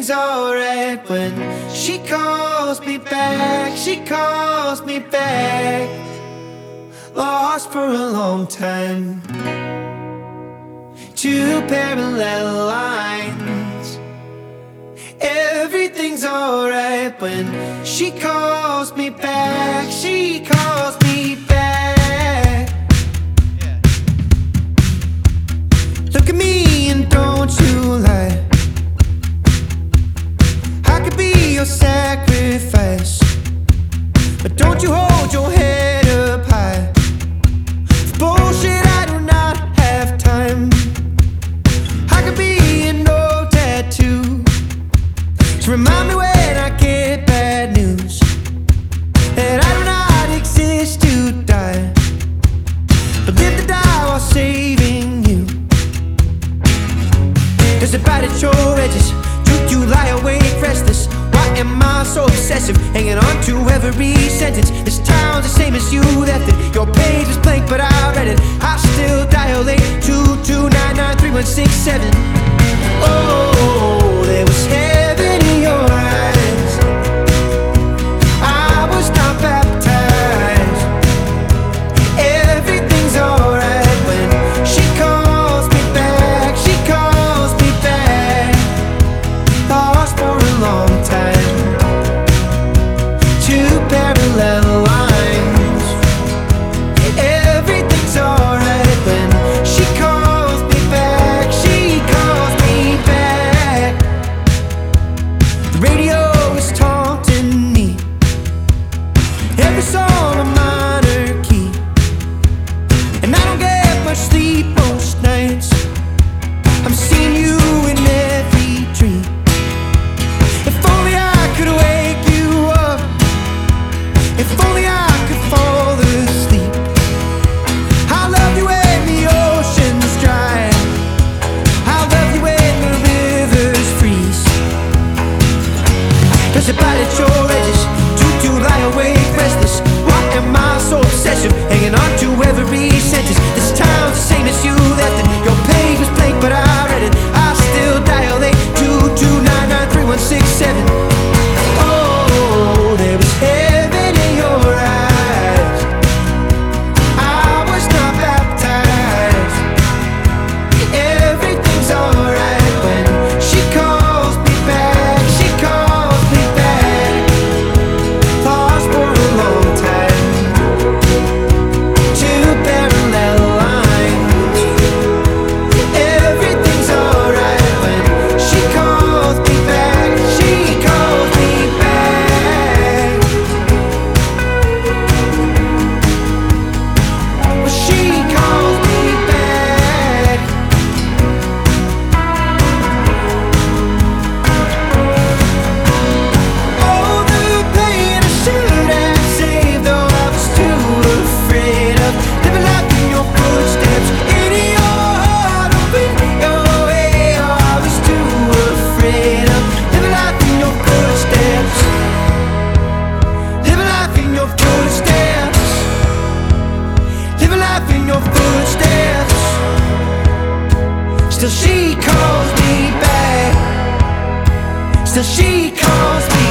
everything's alright when she calls me back. She calls me back. Lost for a long time. Two parallel lines. Everything's alright when she calls me back. She calls me back. Look at me and don't you lie. I could be your sacrifice, but don't you hold your head up high. For bullshit, I do not have time. I could be an old tattoo to remind me when I get bad news that I do not exist to die, but live to die while saving you. There's a bite at your edges. Do you lie awake restless? Why am I so obsessive, hanging on to every sentence? This town's the same as you left it. Your page was blank but I read it. I still dial 822993167. Oh, there was heaven in your eyes. I was not baptized. Everything's alright when she calls me back. She calls me back. Lost for a long time. Two parallel lines. Everything's alright when she calls me back. She calls me back. The radio is taunting me. Every song a minor key, and I don't get much sleep most nights. I'm seeing you in every dream. If only I could wake you up. If only I could fall asleep. I love you when the ocean's dry. I love you when the rivers freeze. There's a bite at your edges. Do lie awake restless? Why am I so obsessive, hanging on to every sentence? This town's the same as you left it. Your page was blank but I read it. I still dial 822993167. Oh, there was heaven in your eyes. I was not baptized. Everything's alright when she calls me back. She calls me back. Lost for a long time. Two parallel lines. Everything's alright when she calls me back. She calls me back. She calls me back. Oh, the pain I should have saved, though I was too afraid of living life in your footsteps, in your heart, open your way. Oh, I was too afraid of living life in your footsteps, living life in your footsteps, living life in your footsteps. Still she calls me back. Still she calls me